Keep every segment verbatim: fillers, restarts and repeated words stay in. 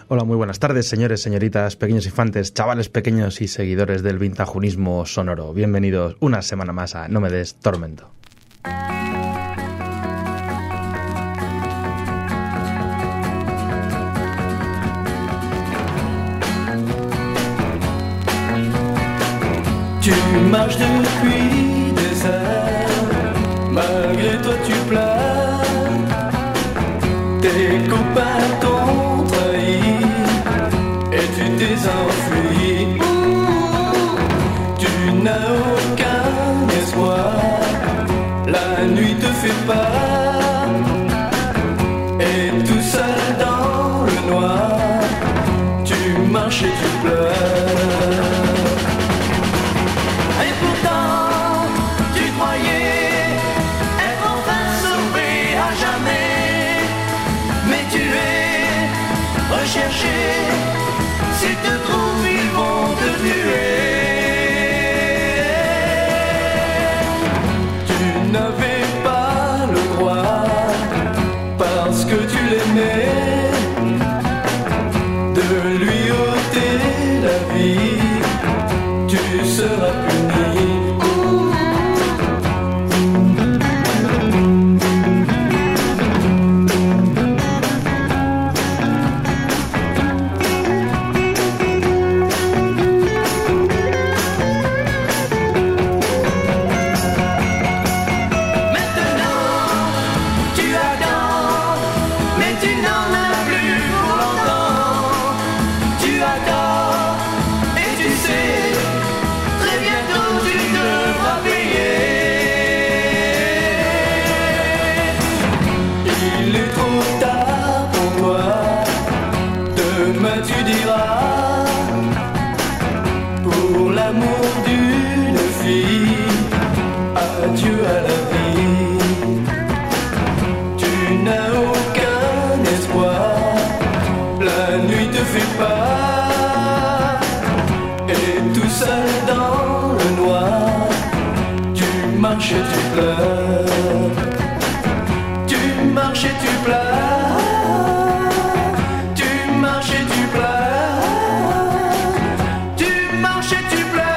Hola, muy buenas tardes, señores, señoritas, pequeños infantes, chavales pequeños y seguidores del vintajunismo sonoro. Bienvenidos una semana más a No me des tormento. Tu marches depuis des heures, malgré toi tu pleures. Tes copains t'ont trahi et tu t'es enfui. Tu n'as aucun espoir, la nuit te fait peur. Et tout seul dans le noir, tu marches et tu pleures. Chercher, s'ils te trouvent, ils vont te tuer. Tu n'avais pas le droit, parce que tu l'aimais, de lui ôter la vie. Tu seras puni. Adieu à la vie. Tu n'as aucun espoir, la nuit te fait peur. Et tout seul dans le noir, tu marches et tu pleures. Tu marches et tu pleures. Tu marches et tu pleures. Tu marches et tu pleures.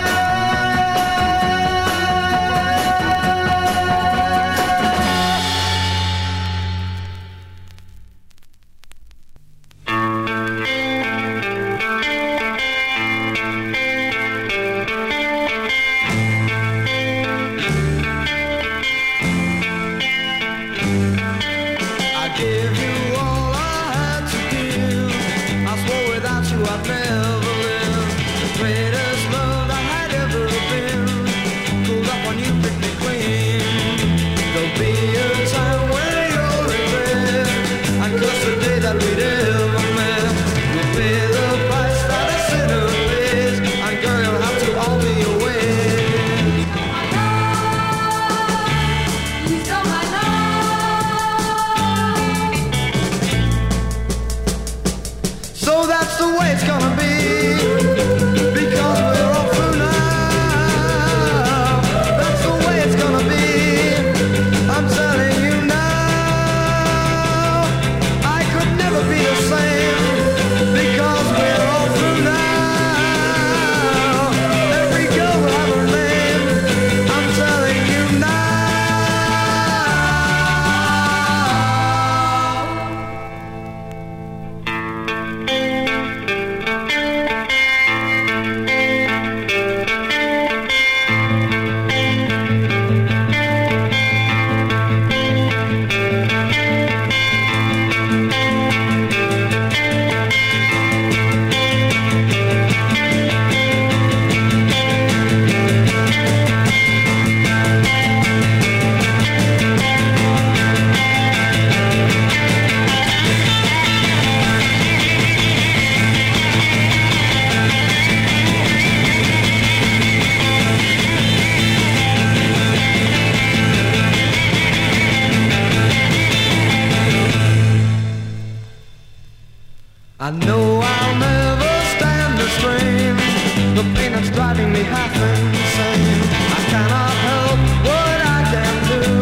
I know I'll never stand the strain, the pain that's driving me half insane. I cannot help what I can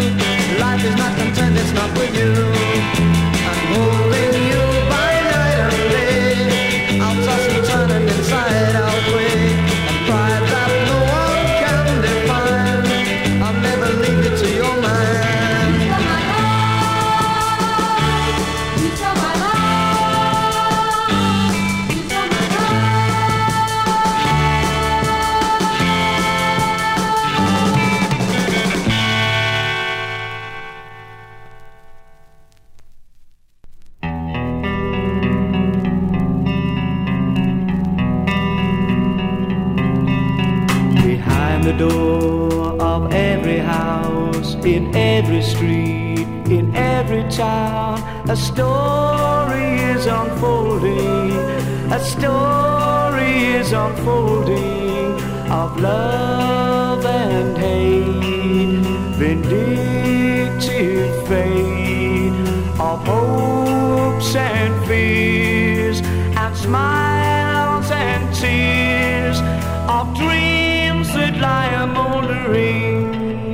do. Life is not content, it's not with you. I'm holding you by night and day. in every street, in every town, a story is unfolding, a story is unfolding of love and hate, vindictive fate, of hopes and fears, and smiles and tears, of dreams that lie moldering.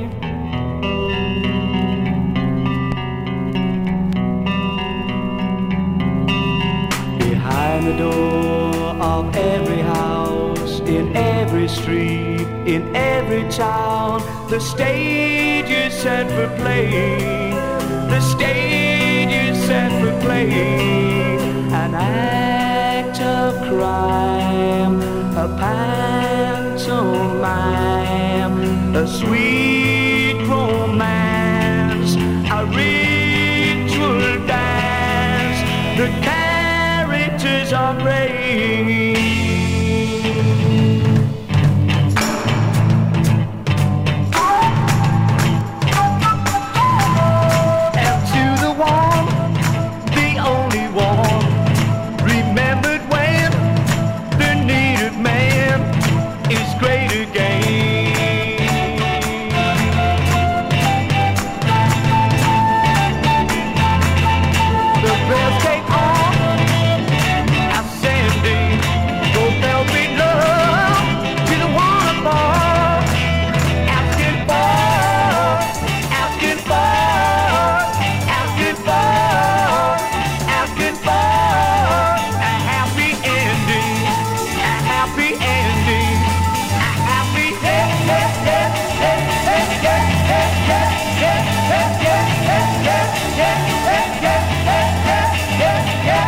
Behind the door of every house, in every street, in every town, the stage is set for playing, the stage is set for playing, an act of crime, a pantomime, a sweet romance, a ritual dance, the characters are brave. And to the one, the only one, remembered when the needed man is great again. The bells take on ascending, go there'll be love to the one above, asking for, asking for, asking for, asking for a happy ending, a happy ending, a happy hey, hey, hey, hey, hey, hey, hey, hey, hey, hey, hey, hey, hey, hey, hey, hey, hey, hey.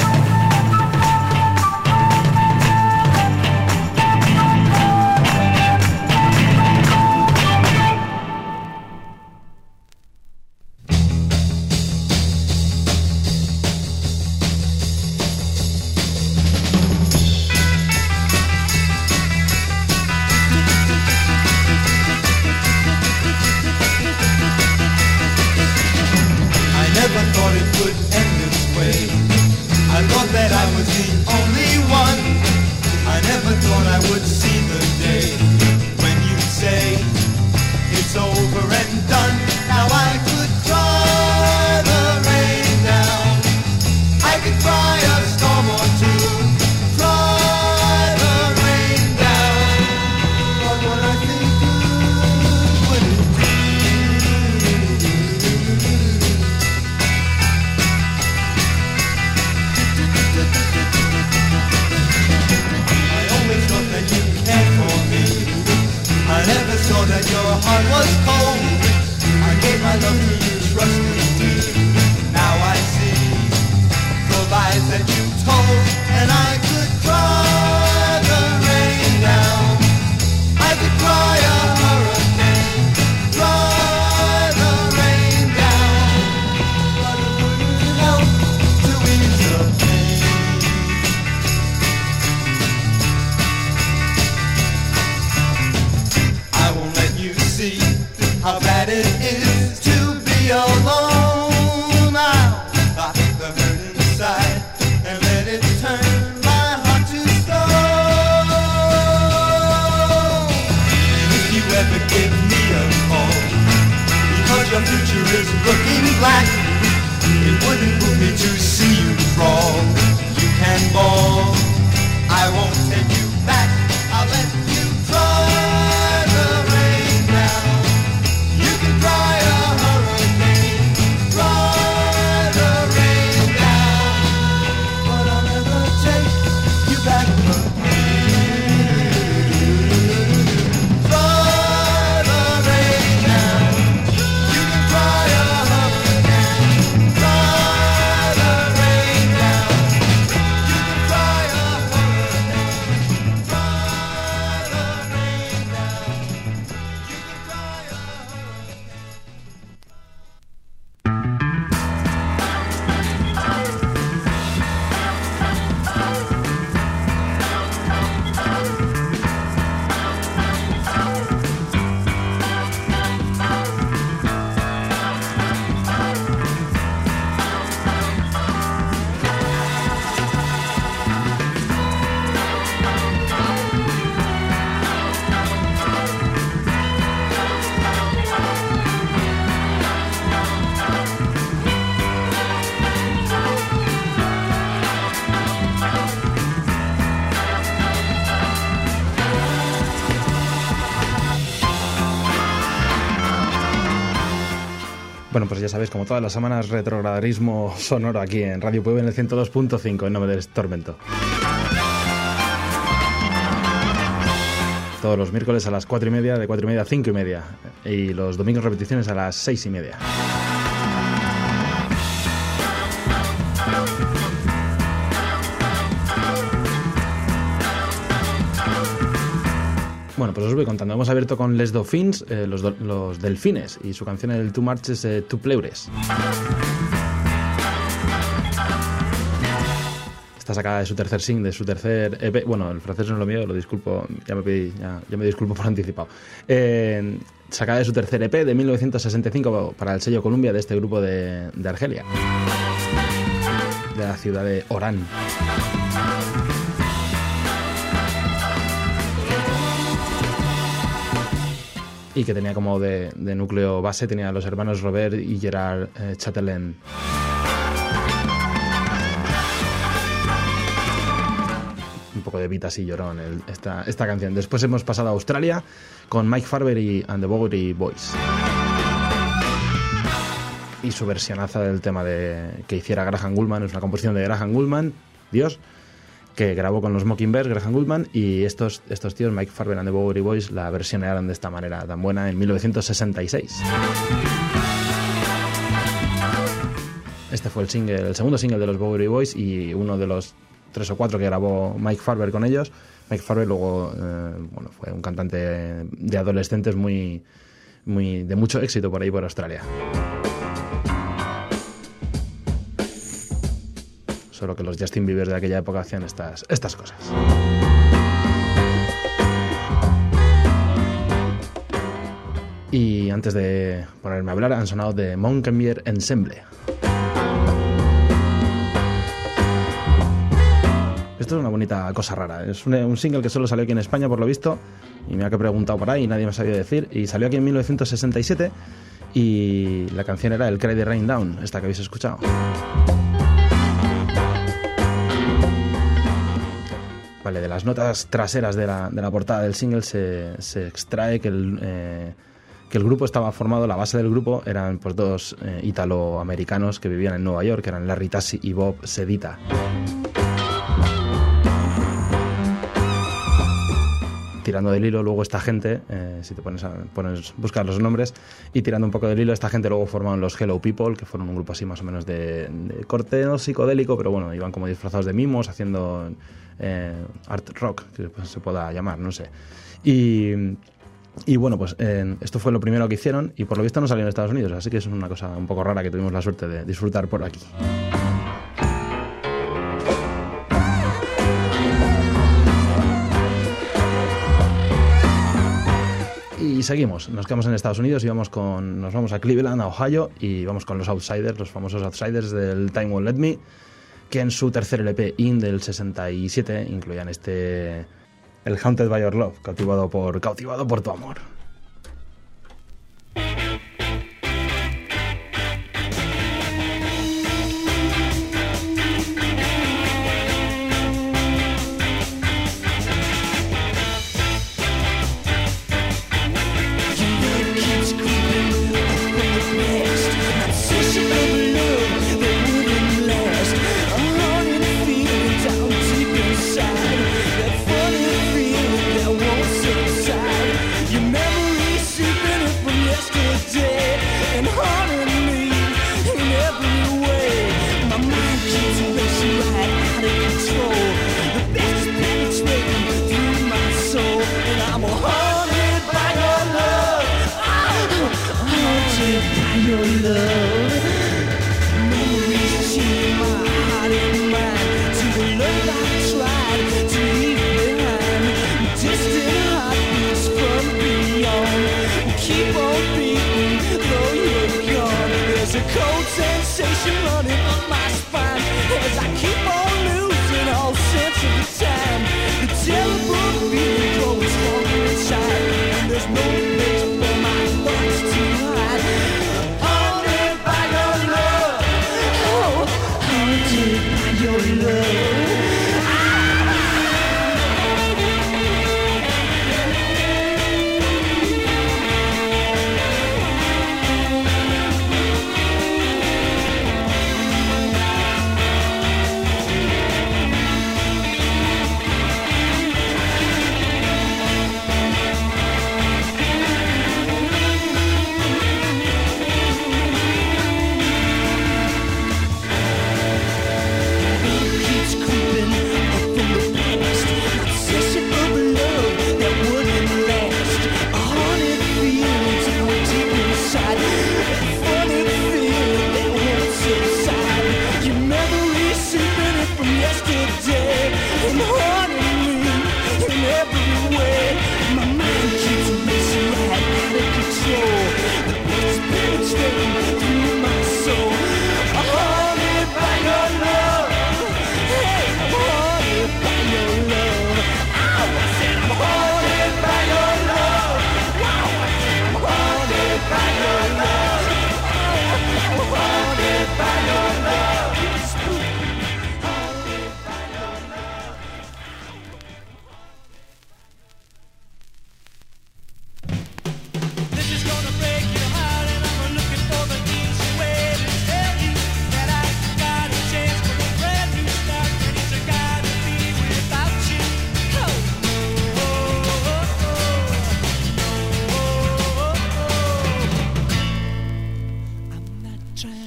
I never thought it would end this way. I thought that I was the only one. I never thought I would see the day when you'd say it's over and done. Now I could cry the rain down, I could cry a storm or two, cry the rain down. But what I think good would it do? I always thought that you cared for me. I never saw that your heart was cold. I gave my love to you, trusting me. Now I see the lies that you told, and I could cry the rain down. I could cry a hurricane, cry the rain down. But it wouldn't help to ease the pain. I won't let you see how bad it is to be alone. I'll stop the hurt inside and let it turn my heart to stone. And if you ever give me a call, because your future is looking black, it wouldn't move me to see you crawl. You can bawl, I won't take you back. I'll let you cry the rain down. You can cry a hurricane, cry the rain down. But I'll never take you back again. Cry the rain down. You can cry a hurricane, cry the rain down. You can cry a hurricane. Bueno, pues ya sabéis, como todas las semanas, retrogradarismo sonoro aquí en Radio Puebla en el ciento dos punto cinco, en nombre de Tormento. Todos los miércoles a las cuatro y media, de cuatro y media a cinco y media. Y los domingos repeticiones a las seis y media. Bueno, pues os voy contando. Hemos abierto con Les Dauphins, eh, los, do, los Delfines, y su canción el Two Marches, eh, Two Pleures. Está sacada de su tercer single, de su tercer E P. Bueno, el francés no es lo mío, lo disculpo, ya me, pedí, ya, ya me disculpo por anticipado. Eh, sacada de su tercer E P de mil novecientos sesenta y cinco para el sello Columbia de este grupo de, de Argelia, de la ciudad de Orán. Y que tenía como de, de núcleo base, tenía a los hermanos Robert y Gerard eh, Chatelain. Un poco de Vitas y llorón el, esta, esta canción. Después hemos pasado a Australia con Mike Farber y and the Bowery Boys. Y su versionaza del tema de, que hiciera Graham Gouldman, es una composición de Graham Gouldman, Dios, que grabó con los Mockingbirds, Graham Gouldman, y estos, estos tíos, Mike Farber and the Bowery Boys, la versionaron de esta manera tan buena en mil novecientos sesenta y seis. Este fue el single, el segundo single de los Bowery Boys y uno de los tres o cuatro que grabó Mike Farber con ellos. Mike Farber luego eh, bueno, fue un cantante de adolescentes muy, muy, de mucho éxito por ahí por Australia. Solo que los Justin Bieber de aquella época hacían estas, estas cosas. Y antes de ponerme a hablar, han sonado de Moncamier Ensemble. Esto es una bonita cosa rara. Es un, un single que solo salió aquí en España, por lo visto, y me ha preguntado por ahí y nadie me sabía decir. Y salió aquí en mil novecientos sesenta y siete y la canción era el Cry the Rain Down, esta que habéis escuchado. Vale, de las notas traseras de la, de la portada del single se, se extrae que el, eh, que el grupo estaba formado, la base del grupo eran pues dos eh, italoamericanos que vivían en Nueva York, que eran Larry Tassi y Bob Sedita. Tirando del hilo, luego esta gente, eh, si te pones a pones, buscar los nombres, y tirando un poco del hilo, esta gente luego formaron los Hello People, que fueron un grupo así más o menos de, de corte no psicodélico, pero bueno, iban como disfrazados de mimos, haciendo eh, art rock, que pues, se pueda llamar, no sé. Y, y bueno, pues eh, esto fue lo primero que hicieron, y por lo visto no salió en Estados Unidos, así que es una cosa un poco rara que tuvimos la suerte de disfrutar por aquí. Y seguimos, nos quedamos en Estados Unidos y vamos con, nos vamos a Cleveland, a Ohio, y vamos con los Outsiders, los famosos Outsiders del Time Won't Let Me, que en su tercer L P In del sesenta y siete incluían este, el Haunted by Your Love, cautivado por, cautivado por tu amor.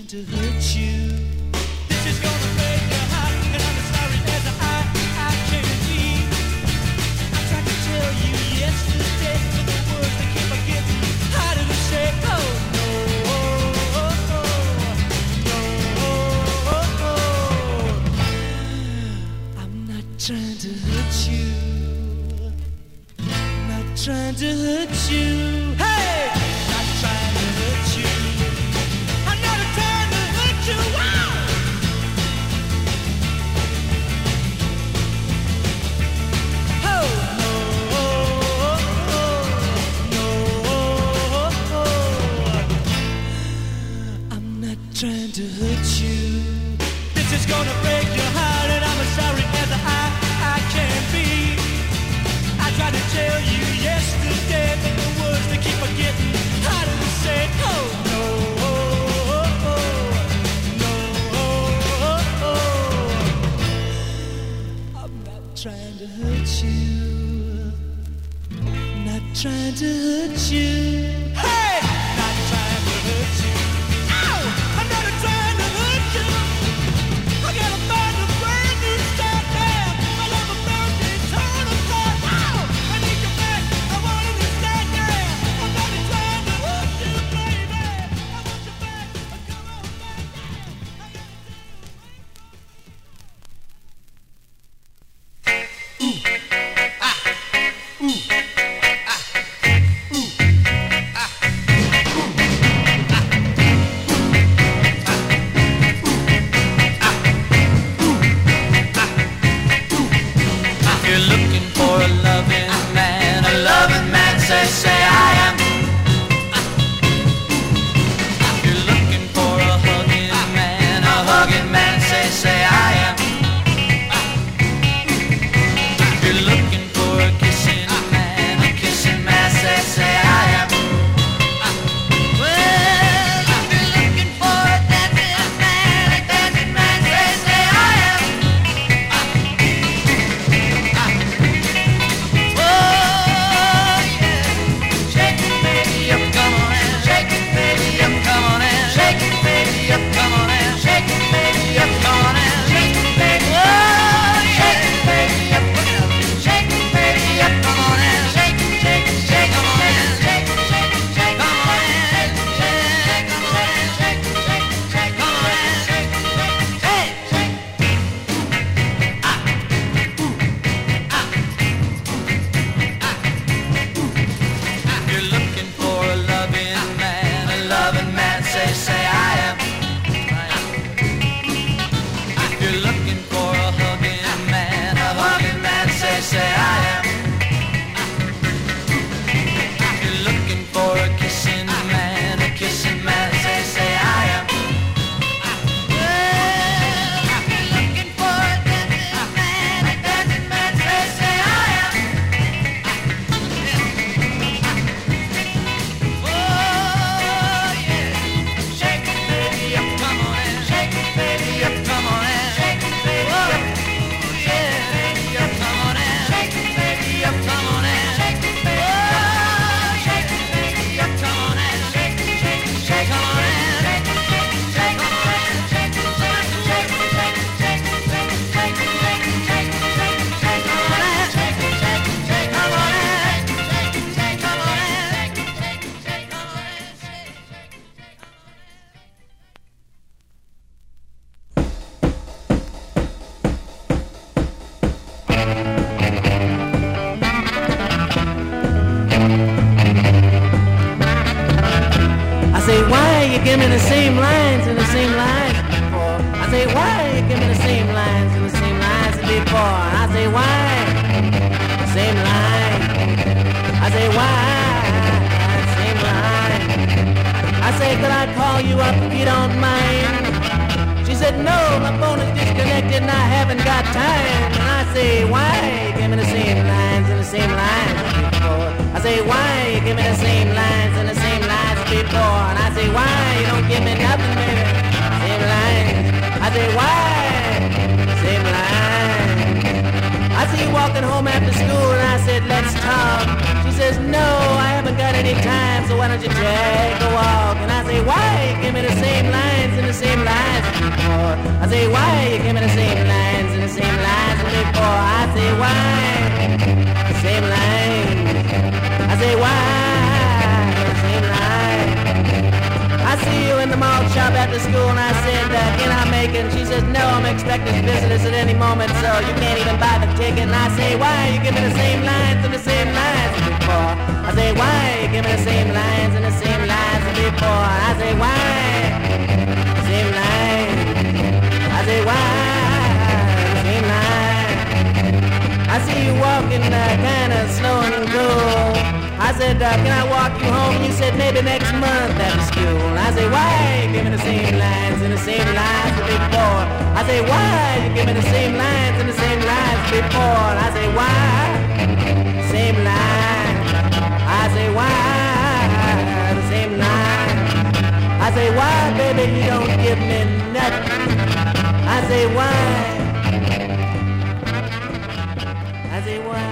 trying to hurt you. This is gonna break your heart, and I'm as sorry as I, I can be. I tried to tell you yesterday, but the words they keep on getting harder to say. Oh no, no, I'm not trying to hurt you. Not trying to hurt you. Hey, not trying to hurt you. I'm not trying to hurt you. Wow. Oh no, no, I'm not trying to hurt you. This is gonna break your heart, and I'm as sorry as I, I can be. I tried to tell you yesterday, but the words they keep on getting harder to say. Oh no, no, I'm not trying to hurt you. Not trying to hurt you. Hey, not trying to hurt you. Ow, I'm not trying to hurt you. I gotta find a brand new start now. I love a birthday, turn apart. Ow, I need you back. I want to understand now. I'm not trying to hurt you, baby. I want you back. Come on back now. I gotta If you're looking for a loving man, a loving man, say, say I am. If you're looking for a hugging man, a hugging man, say, say I am. If you're looking for a kissing man, a kissing man, say, say I am. Well, if you're looking for a dancing man, a dancing man, say, say I am. Oh, yeah. Shake it, baby, up, come on and shake it, baby, up, come on and shake it, baby, up, come on and shake it, baby, up, come on and shake it, baby. Oh, shake it, baby, up, shake it, baby, up, come on and shake it, shake it, shake, come on and shake it, shake it, shake, come on and shake, come on and shake it, shake it, shake, come on and shake it, shake, hey, shake. Ah, ooh, ah. If you're looking for a loving man, a loving man, say, say I am. If you're looking for a hugging man, a hugging man, say, say I am. If you're looking for a kissing man, a kissing man, say, say I am. Well, if you're looking for a dancing man, a dancing man, say, say I am. Oh, yeah. Shake it, baby, up, come on and shake it, baby, up, come on and shake it, baby, up. Yeah, baby, up, come on and shake it, baby, up, come on and shake it, baby, oh, shake it, baby, up, come on and shake it, shake it, shake, come on and shake it, shake it, shake, come on and shake it, shake it, shake it, shake it, shake it, shake it, shake it, shake it, shake it, shake it, shake, come on and shake it, shake it, shake, come on and shake it, shake, come on and shake it, shake it, shake, come on and shake it, shake it, shake. I say, why you give me the same lines and the same lines before? I say, why you give me the same lines and the same lines before? I say, why? The same line. I say, why? Same line. I say, could I call you up if you don't mind? She said, no, my phone is disconnected and I haven't got time. And I say, why? Give me the same lines and the same lines before. I say, why? You give me the same lines and the same lines before. And I say, why? You don't give me nothing, baby. Same lines. I say, why? Same lines. I see you walking home after school and I said, let's talk. She says, no, I haven't got any time, so why don't you take a walk? And I say, why? Give me the same lines and the same I say, why you give me the same lines and the same lines as before? I say, why the same lines? I say, why the same lines? I see you in the malt shop after school and I said, uh, can I make it? And she says, no, I'm expecting visitors at any moment, so you can't even buy the ticket. And I say, why you give me the same lines and the same lines as before? I say, why you give me the same lines and the same lines as before? I say, why the same lines? I say, why the same lines? I see you walking uh, kind of slow and cool. I said, uh, can I walk you home? And you said, maybe next month after school. I say, why you give me the same lines and the same lines as before? I say, why you give me the same lines and the same lines as before? And I say, why? Same line. I say, why? The same line. I say, why, baby, you don't give me nothing? I say, why? I say, why?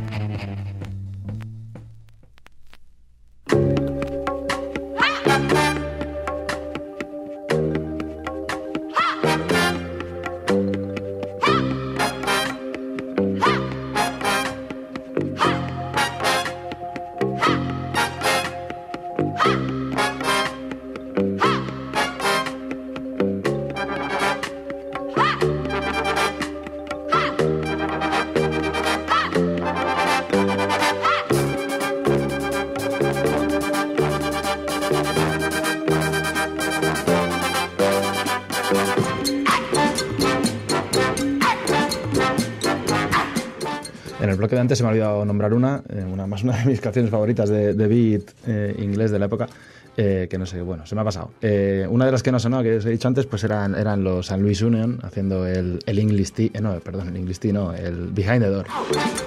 En el bloque de antes se me ha olvidado nombrar una, eh, una más una de mis canciones favoritas de, de beat eh, inglés de la época, eh, que no sé, bueno, se me ha pasado. Eh, una de las que no sonó, que os he dicho antes, pues eran, eran los Saint Louis Union haciendo el, el English Tea, eh, no, perdón, el English Tea no, el Behind the Door.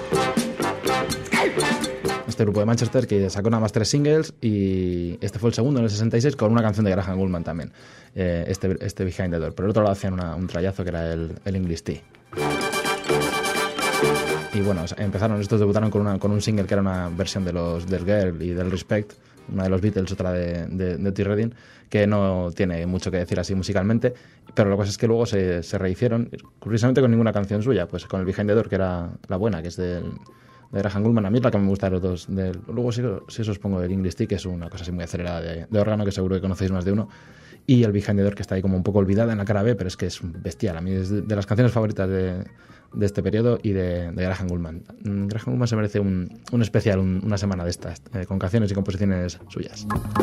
Este grupo de Manchester que sacó nada más tres singles y este fue el segundo en el sesenta y seis con una canción de Graham Gouldman también, eh, este, este Behind the Door. Por el otro lado hacían una, un trayazo que era el, el English Tea. Y bueno, empezaron, estos debutaron con, una, con un single que era una versión de los del Girl y del Respect, una de los Beatles, otra de, de, de Otis Redding, que no tiene mucho que decir así musicalmente, pero lo que pasa es que luego se, se rehicieron, curiosamente con ninguna canción suya, pues con el Behind the Door, que era la buena, que es del, de Graham Gouldman. A mí es la que me gusta de los dos. Del, luego sí, sí os pongo el English Tea, que es una cosa así muy acelerada de, de órgano, que seguro que conocéis más de uno, y el Behind the Door, que está ahí como un poco olvidada en la cara B, pero es que es bestial. A mí es de, de las canciones favoritas de... de este periodo y de, de Graham Gouldman. Graham Gouldman se merece un, un especial, un, una semana de estas, eh, con canciones y composiciones suyas.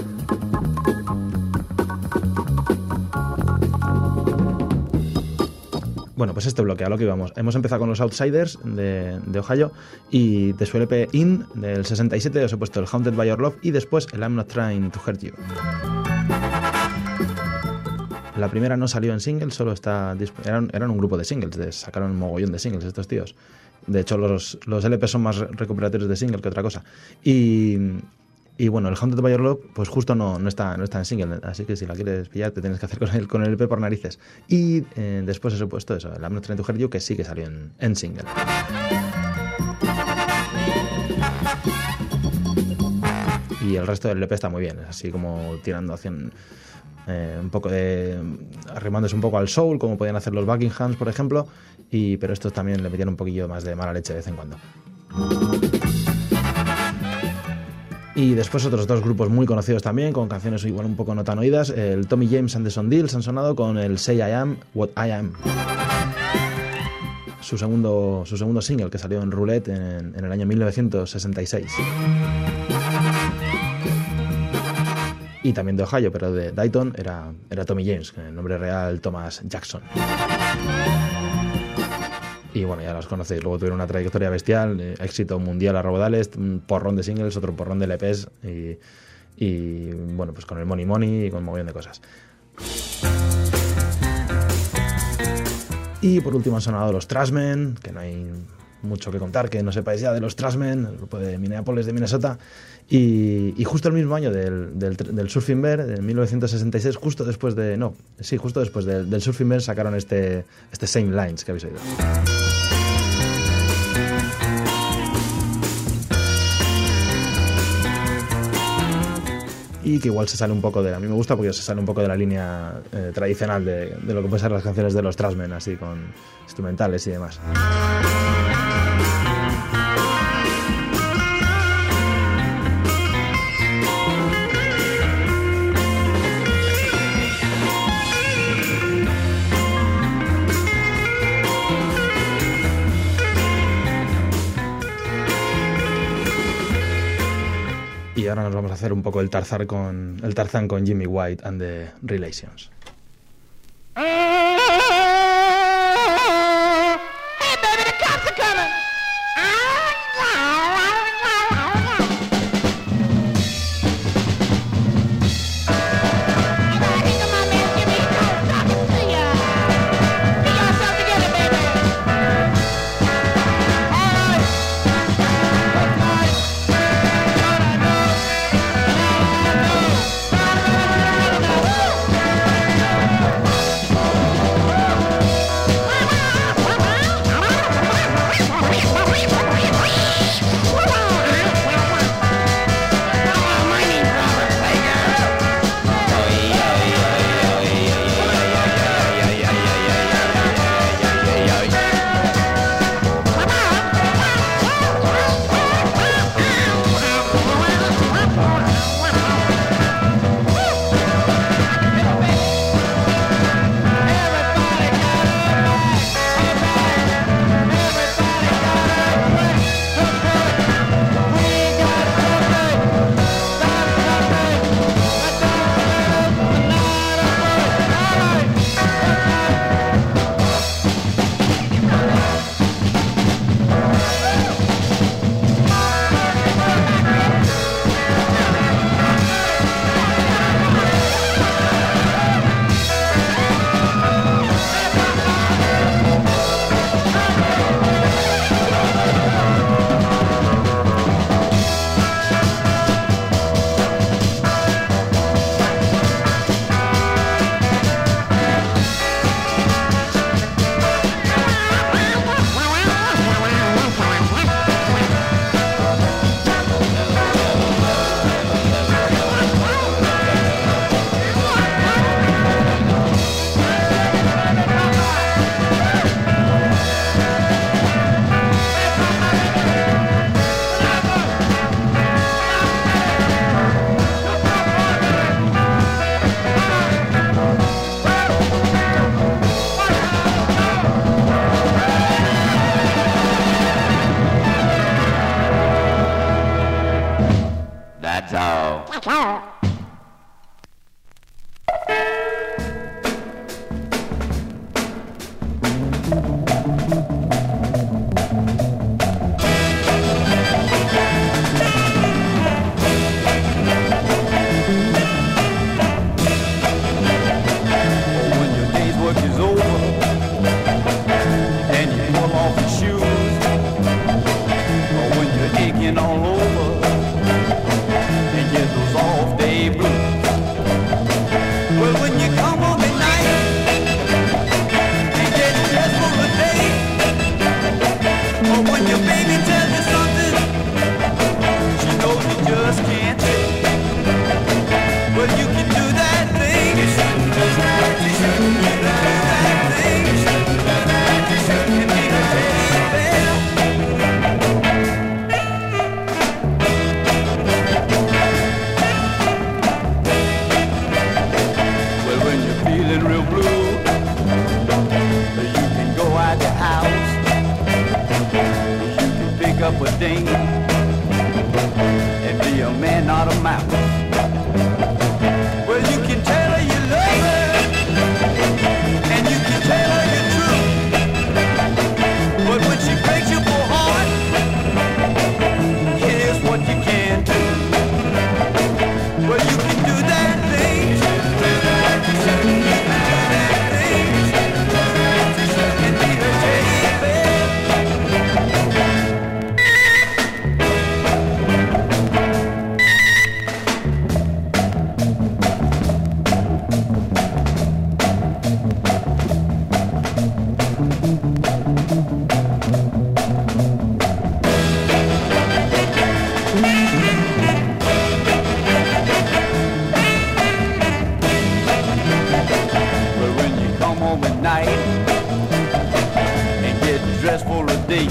Bueno, pues este bloque, a lo que íbamos. Hemos empezado con los Outsiders de, de Ohio y de su L P In del sesenta y siete os he puesto el Haunted by Your Love y después el I'm Not Trying to Hurt You. La primera no salió en single, solo está eran, eran un grupo de singles, de, sacaron un mogollón de singles estos tíos. De hecho, los, los L P son más recuperatorios de single que otra cosa. Y, y bueno, el Haunted by Your Love, pues justo no, no, está, no está en single, así que si la quieres pillar te tienes que hacer con el, con el L P por narices. Y eh, después he puesto eso, el I'm Not Trying to Hurt You, que sí que salió en, en single. Y el resto del L P está muy bien, es así como tirando hacia... Eh, un poco de arrimándose un poco al soul, como podían hacer los Buckinghams, por ejemplo, y pero estos también le metían un poquillo más de mala leche de vez en cuando. Y después otros dos grupos muy conocidos también, con canciones igual un poco no tan oídas. El Tommy James and the Sondeals han sonado con el Say I Am What I Am, su segundo, su segundo single, que salió en Roulette en, en el año mil novecientos sesenta y seis. Y también de Ohio, pero de Dayton era, era Tommy James, el nombre real Thomas Jackson. Y bueno, ya los conocéis, luego tuvieron una trayectoria bestial, eh, éxito mundial a robodales, un porrón de singles, otro porrón de L Ps y, y bueno, pues con el Money Money y con un montón de cosas. Y por último han sonado los Trashmen, que no hay mucho que contar, que no sepáis ya de los Trashmen, el grupo de Minneapolis, de Minnesota. Y, y justo el mismo año del, del, del Surfing Bear, en mil novecientos sesenta y seis, justo después de... No, sí, justo después del, del Surfing Bear sacaron este, este Same Lines que habéis oído. y que igual se sale un poco de... A mí me gusta porque se sale un poco de la línea eh, tradicional de, de lo que pueden ser las canciones de los Trashmen, así con instrumentales y demás. Y ahora nos vamos a hacer un poco el Tarzán con, el Tarzán con Jimmy White and the Relations. Hey, baby, the cops are coming. Here come my man Jimmy. I'm talking to ya. Get yourself together, baby. All right. Good night. What I know. That's all. When your day's work is over and you pull off your shoes, or when you're aching all over and get those off day blues. Well, when you come home at night and get dressed for the day, or when your baby tells you something she knows you just can't take, well, you can do that thing. You shouldn't do that. You shouldn't do that thing. You shouldn't do that. You shouldn't be a teddy bear. Well, when you're feeling real blue, you can go out the house. You can pick up a ding and be a man, not a mouse. Well, you can tell her you love her, and you can tell her you're true. But when she breaks your poor heart, here's what you can do. Well, you can do that thing. You shouldn't do that. You shouldn't do that thing. You shouldn't do that. You shouldn't be her teddy bear. home at night and get dressed for a date.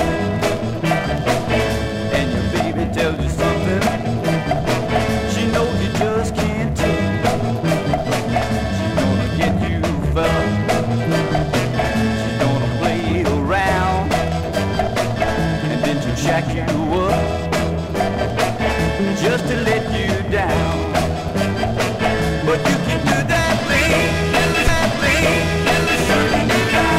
And your baby tells you something she knows you just can't take. She's gonna get you, fella. She's gonna play around and then she'll shack you up just to let you down. But you can do that thing, that thing, that certain kind.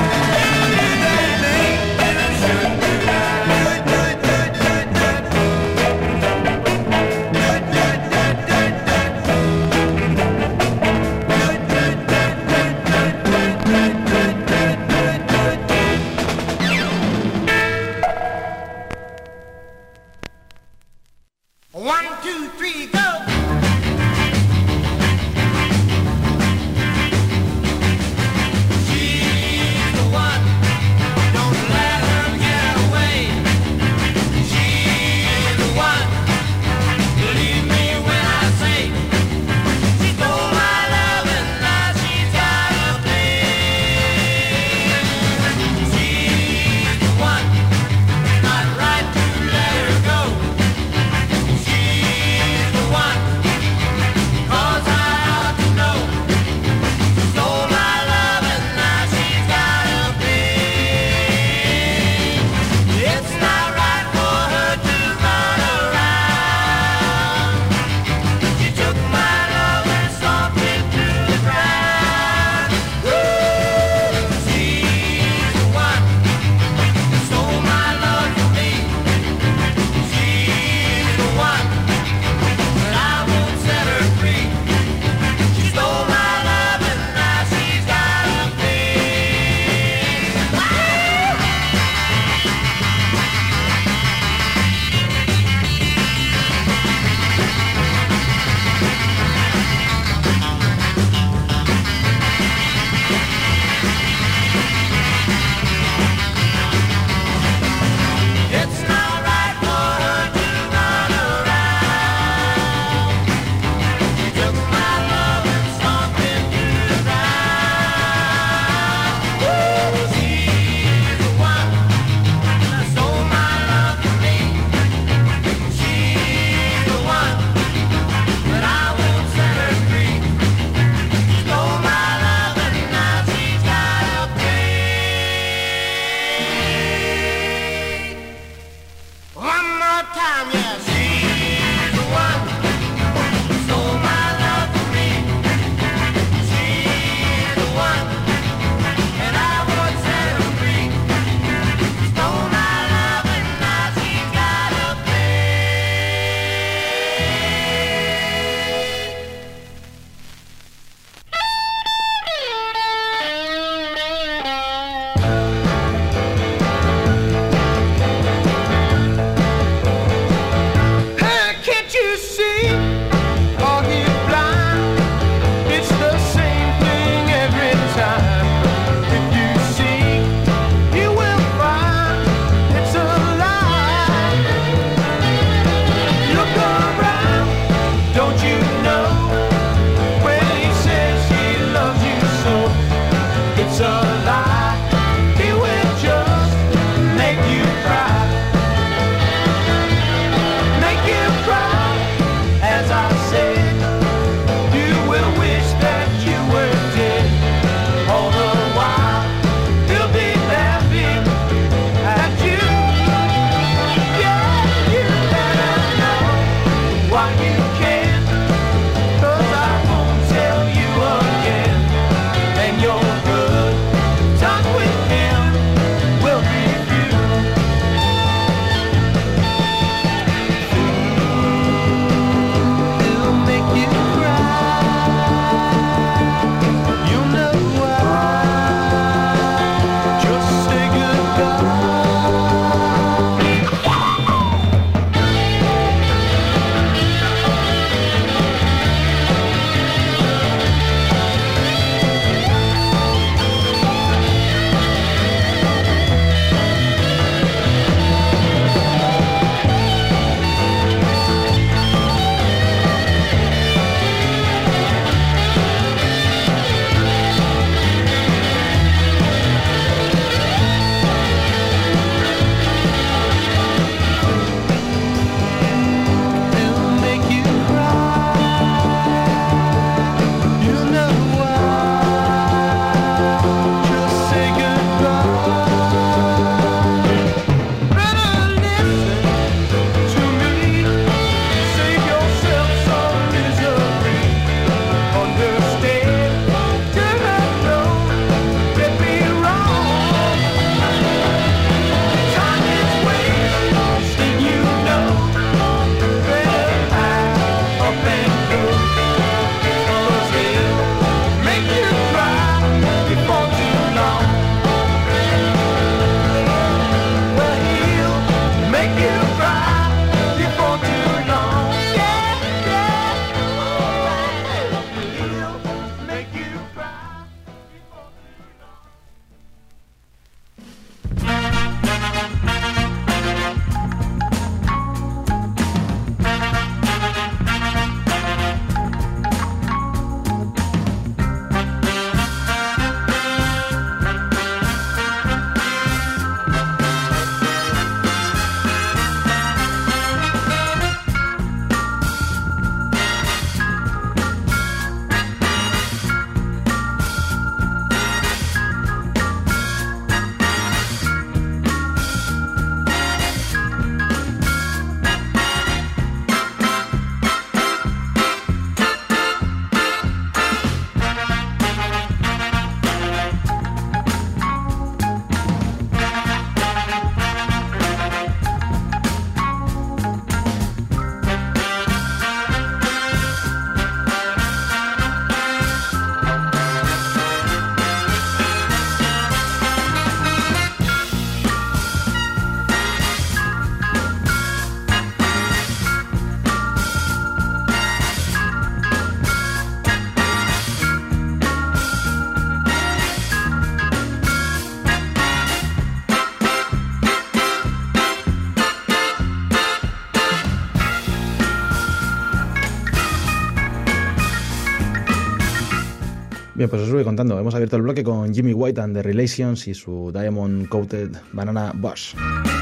Bien, pues os voy contando. Hemos abierto el bloque con Jimmy White and the Relations y su Diamond Coated Banana Bush.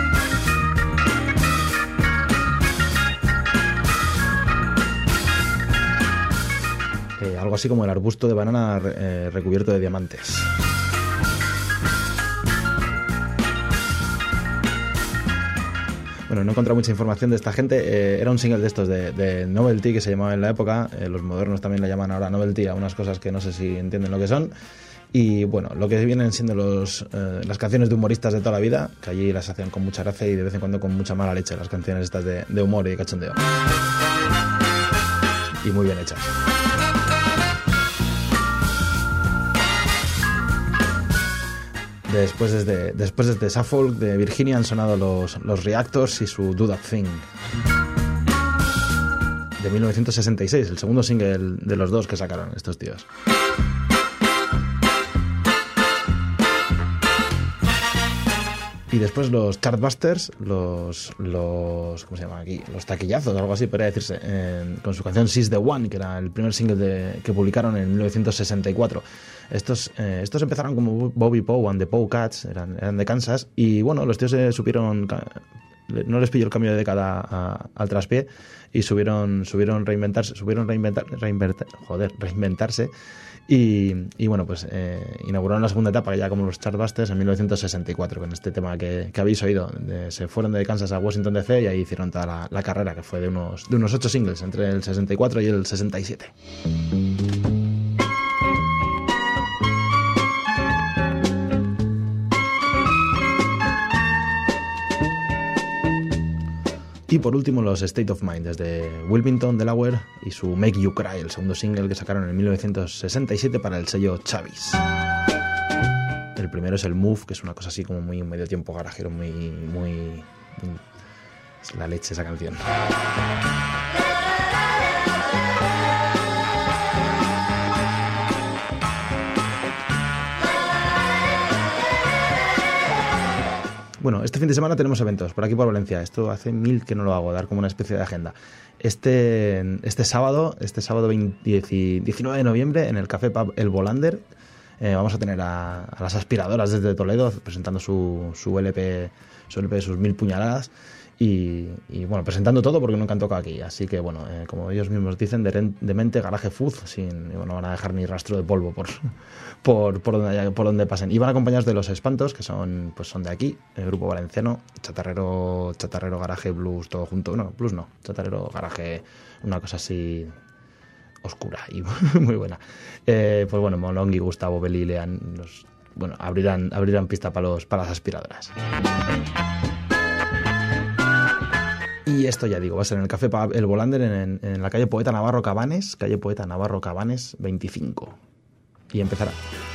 Eh, algo así como el arbusto de banana eh, recubierto de diamantes. Bueno, no he encontrado mucha información de esta gente. Eh, era un single de estos de, de Novelty que se llamaba en la época. Eh, los modernos también le llaman ahora Novelty a unas cosas que no sé si entienden lo que son. Y bueno, lo que vienen siendo los, eh, las canciones de humoristas de toda la vida, que allí las hacían con mucha gracia y de vez en cuando con mucha mala leche, las canciones estas de, de humor y de cachondeo. Y muy bien hechas. Después desde, después desde Suffolk, de Virginia, han sonado los, los Reactors y su Do That Thing. De mil novecientos sesenta y seis, el segundo single de los dos que sacaron estos tíos. Y después los Chartbusters, los, los ¿cómo se llama aquí? Los taquillazos, algo así podría decirse, eh, con su canción She's the One, que era el primer single de, que publicaron en mil novecientos sesenta y cuatro. Estos, eh, estos empezaron como Bobby Poe and the Poe Cats, eran, eran de Kansas, y bueno, los tíos se supieron, no les pilló el cambio de década a, al traspié, y subieron, subieron reinventarse, subieron reinventar, reinventar, joder, reinventarse, y, y bueno, pues eh, inauguraron la segunda etapa ya como los Chartbusters en mil novecientos sesenta y cuatro, con este tema que, que habéis oído. De, se fueron de Kansas a Washington D C y ahí hicieron toda la, la carrera, que fue de unos, de unos ocho singles entre el sesenta y cuatro y el sesenta y siete. Y por último los State of Mind, desde Wilmington, Delaware, y su Make You Cry, el segundo single que sacaron en mil novecientos sesenta y siete para el sello Chavis. El primero es el Move, que es una cosa así como muy medio tiempo garajero, muy, muy, muy... es la leche esa canción. Bueno, este fin de semana tenemos eventos por aquí por Valencia. Esto hace mil que no lo hago, dar como una especie de agenda. Este, este sábado, este sábado diecinueve de noviembre, en el Café Pub El Volander, eh, vamos a tener a, a las aspiradoras desde Toledo presentando su, su L P, su L P de sus mil puñaladas. Y, y bueno, presentando todo porque nunca han tocado aquí. Así que bueno, eh, como ellos mismos dicen, de, de mente garaje fuzz, sin, y bueno, no van a dejar ni rastro de polvo por, por, por, donde haya, por donde pasen. Y van acompañados de Los Espantos, que son, pues son de aquí, el grupo valenciano, chatarrero, chatarrero garaje blues, todo junto. No, blues no, chatarrero garaje, una cosa así oscura y muy buena. Eh, pues bueno, Molongi, Gustavo, Beli, Lean, los, bueno, abrirán, abrirán pista para, los, para las aspiradoras. Y esto ya digo, va a ser en el Café Pub El Volander, en, en la calle Poeta Navarro Cabanes, calle Poeta Navarro Cabanes veinticinco. Y empezará.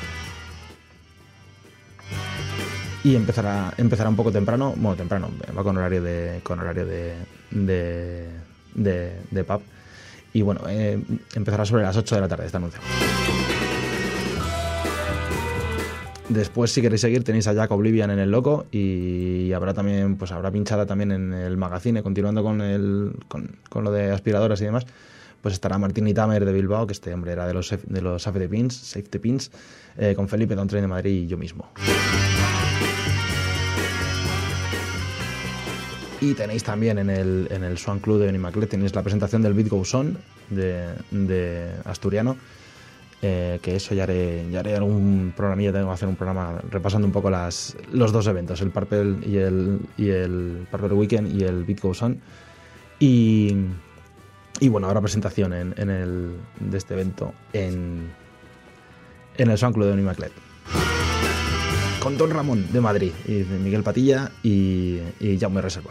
Y empezará, empezará un poco temprano, bueno, temprano, va con horario de, con horario de, de, de, de pub. Y bueno, eh, empezará sobre las ocho de la tarde este anuncio. Después, si queréis seguir, tenéis a Jack Oblivion en El Loco, y habrá también, pues habrá pinchada también en el Magazine, continuando con el con, con lo de aspiradoras y demás. Pues estará Martín Itamer de Bilbao, que este hombre era de los de los Safety Pins, Safety Pins, eh, con Felipe Don Train de Madrid y yo mismo. Y tenéis también en el en el Swan Club de Benimaclet, tenéis la presentación del Beat Goes On de, de Asturiano. Eh, que eso ya haré, ya haré algún programilla, tengo que hacer un programa repasando un poco las, los dos eventos, el Purple y el, y el Purple Weekend y el Beat Goes On. Y, y bueno, habrá presentación en, en el, de este evento en, en el Swan Club de Benimaclet, con Don Ramón de Madrid, y de Miguel Patilla y, y Jaume Reservoir.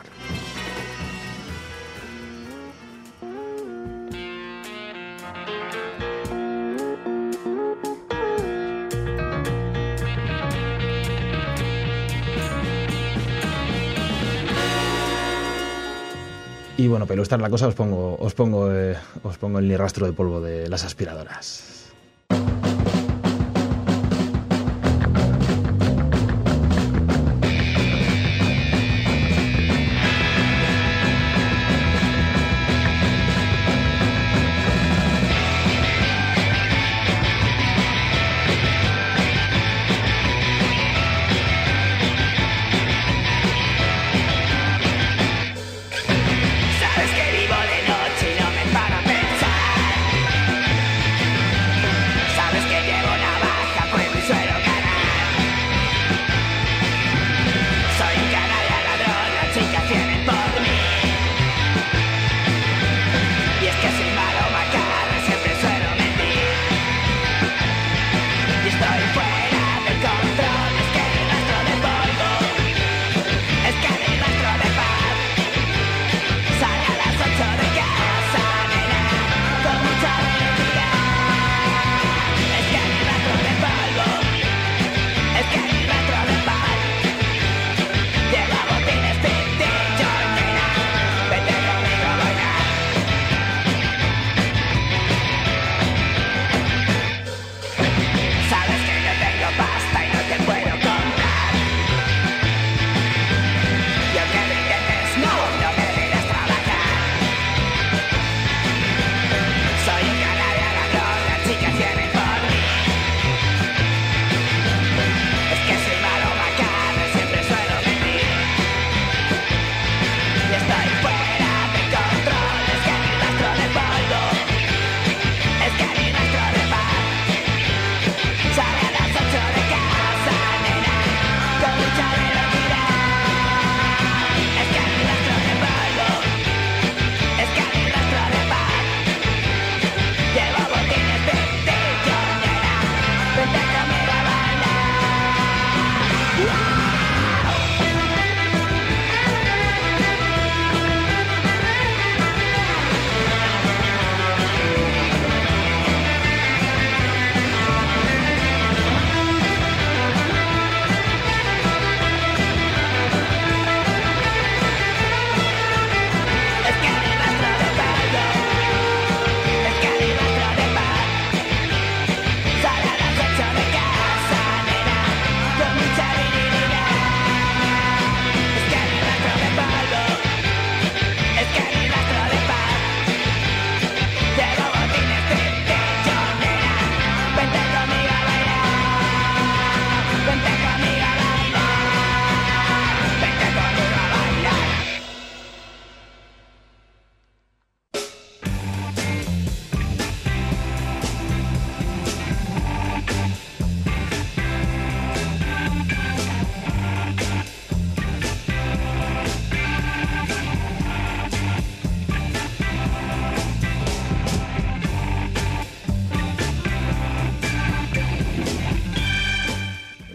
Y bueno, para ilustrar la cosa os pongo, os pongo, eh, os pongo el rastro de polvo de las aspiradoras.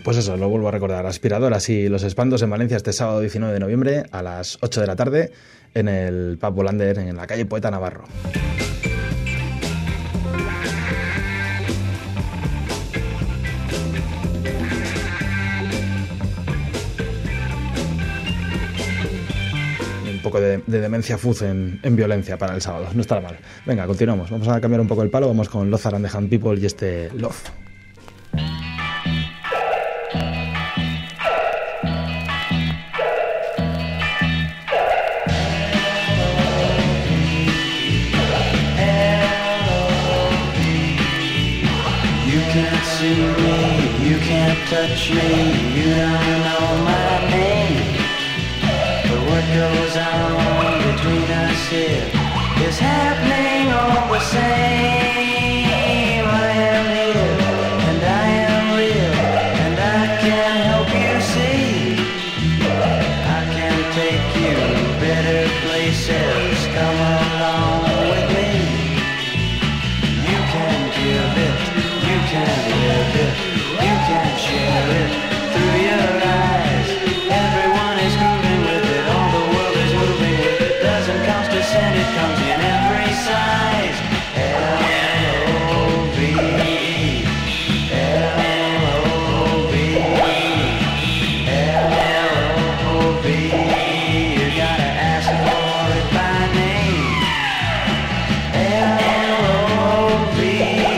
Pues eso, lo vuelvo a recordar. Aspiradoras y Los Espantos en Valencia este sábado diecinueve de noviembre a las ocho de la tarde en el Pub Volander en la calle Poeta Navarro. Un poco de, de demencia fuz en, en violencia para el sábado, no estará mal. Venga, continuamos. Vamos a cambiar un poco el palo, vamos con Lozar and the Hand People y este Love. See me, you can't touch me, you don't know my name. But what goes on between us here is happening all the same. I am here, and I am real, and I can't help you see. I can take you better places, come along with me. You can give it. You can live it, you can share it through your eyes. Everyone is grooving with it, all the world is moving with it. Doesn't cost a cent, it comes in every size. L O V E, L O V E, L O V E. You gotta ask for it by name. L O V E.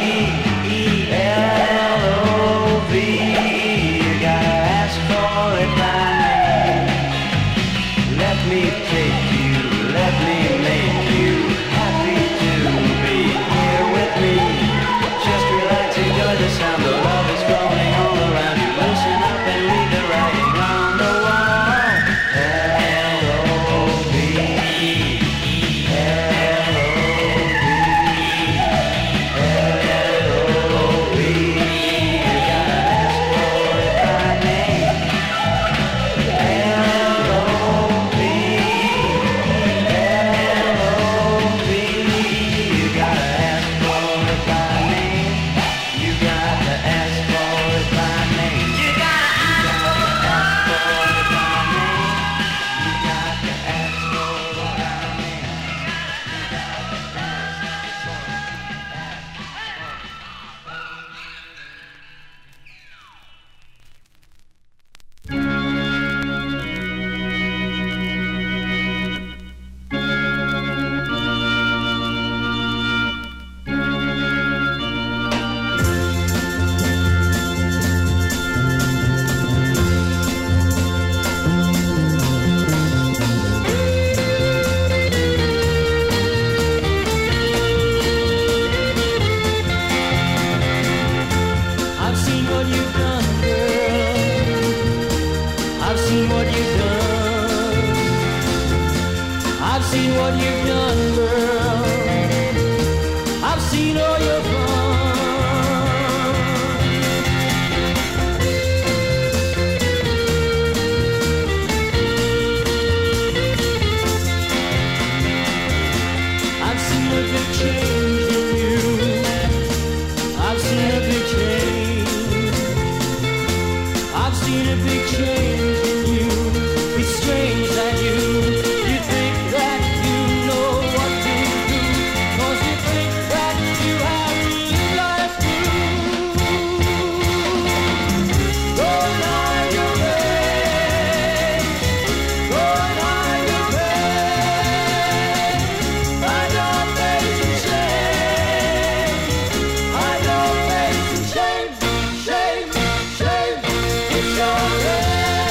Shame, shame, it's your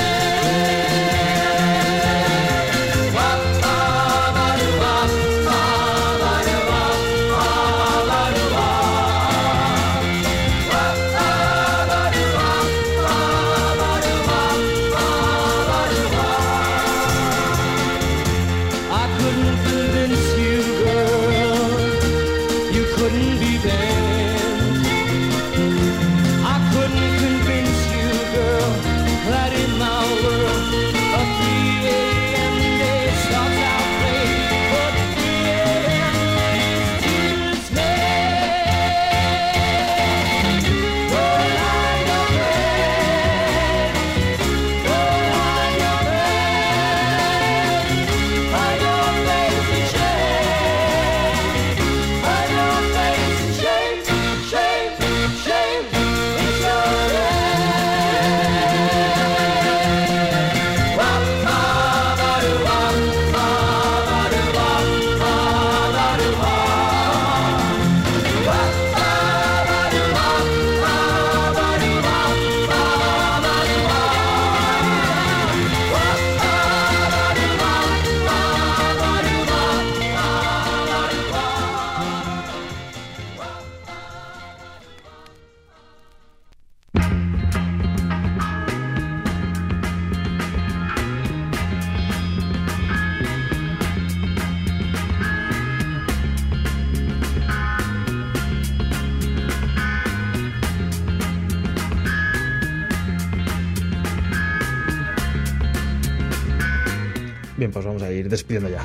Bien, pues vamos a ir despidiendo ya.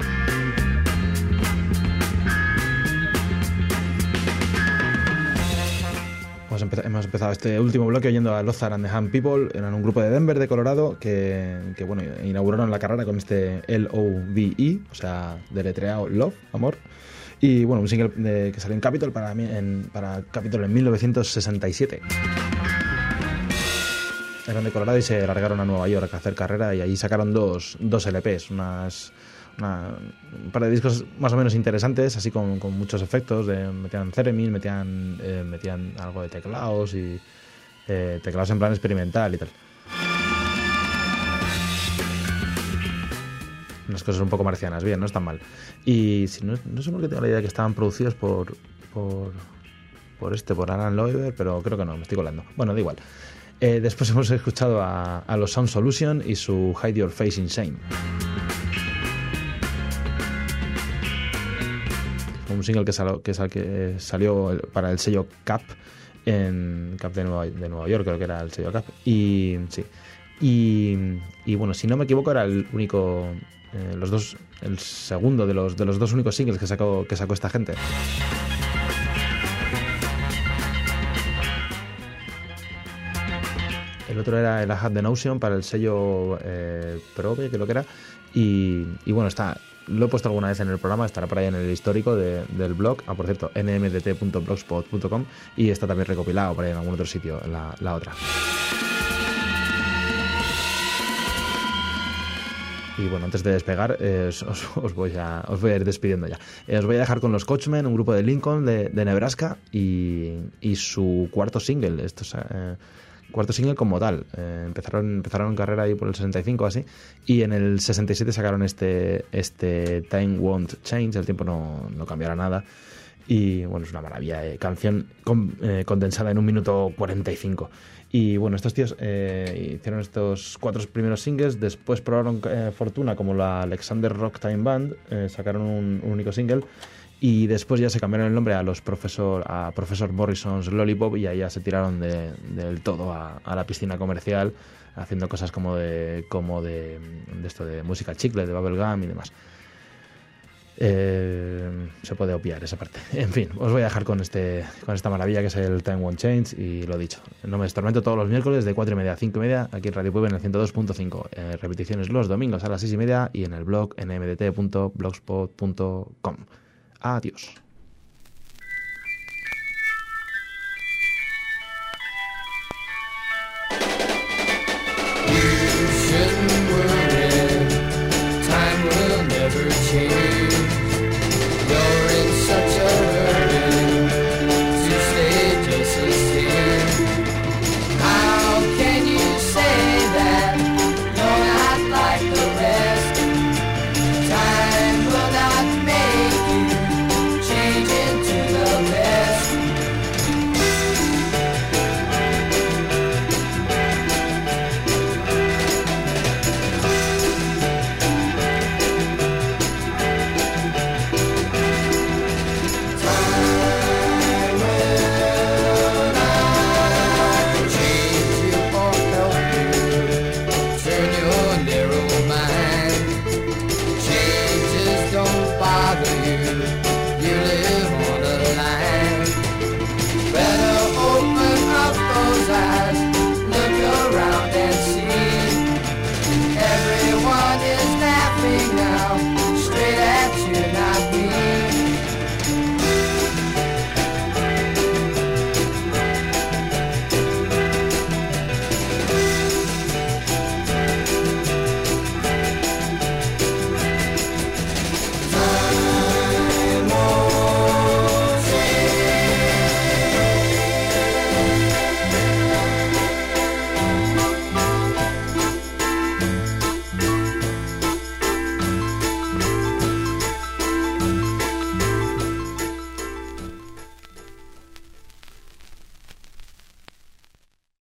Hemos, empezado, hemos empezado este último bloque oyendo a Lothar and the Ham People. Eran un grupo de Denver, de Colorado, que, que bueno, inauguraron la carrera con este L O V E, o sea, deletreado Love, amor. Y bueno, un single de, que salió en Capitol para, en, para Capitol en mil novecientos sesenta y siete. Eran de Colorado y se largaron a Nueva York a hacer carrera, y allí sacaron dos, dos L Pes, unas, una, un par de discos más o menos interesantes, así con, con muchos efectos. De, metían theremin, metían, eh, metían algo de teclados y eh, teclados en plan experimental y tal. Unas cosas un poco marcianas, bien, no están mal. Y si no, no sé por qué tengo la idea de que estaban producidos por por, por este, por Alan Loeber, pero creo que no, me estoy colando. Bueno, da igual. Eh, después hemos escuchado a, a los Sound Solution y su Hide Your Face Insane. Un single que, sal, que, sal, que salió para el sello Cap, en Cap de Nueva, de Nueva York, creo que era el sello Cap. Y sí. Y, y bueno, si no me equivoco, era el único, eh, los dos, el segundo de los de los dos únicos singles que sacó que sacó esta gente. El otro era el I Had the Notion para el sello eh, Probe, creo que era. Y, y bueno, está, lo he puesto alguna vez en el programa, estará por ahí en el histórico de, del blog. Ah, por cierto, n m d t punto blogspot punto com, y está también recopilado por ahí en algún otro sitio, la, la otra. Y bueno, antes de despegar, eh, os, os, voy a, os voy a ir despidiendo ya. Eh, os voy a dejar con los Coachmen, un grupo de Lincoln, de, de Nebraska, y, y su cuarto single. Esto es, eh, cuarto single como tal. Eh, empezaron, empezaron carrera ahí por el sesenta y cinco así, y en el sesenta y siete sacaron este, este Time Won't Change, el tiempo no, no cambiará nada. Y bueno, es una maravilla, eh, canción con, eh, condensada en un minuto cuarenta y cinco. Y bueno, estos tíos eh, hicieron estos cuatro primeros singles, después probaron eh, fortuna como la Alexander Rock Time Band, eh, sacaron un, un único single, y después ya se cambiaron el nombre a los profesor, a Professor Morrison's Lollipop, y ahí ya se tiraron de, del todo a, a la piscina comercial, haciendo cosas como de como de, de esto de música chicle, de bubblegum y demás. Eh, se puede obviar esa parte. En fin, os voy a dejar con este con esta maravilla que es el Time Won't Change, y lo dicho, no me estormento todos los miércoles de cuatro y media a cinco y media aquí en Radio Puebla en el ciento dos punto cinco, eh, repeticiones los domingos a las seis y media y en el blog n m d t punto blogspot punto com. Adiós.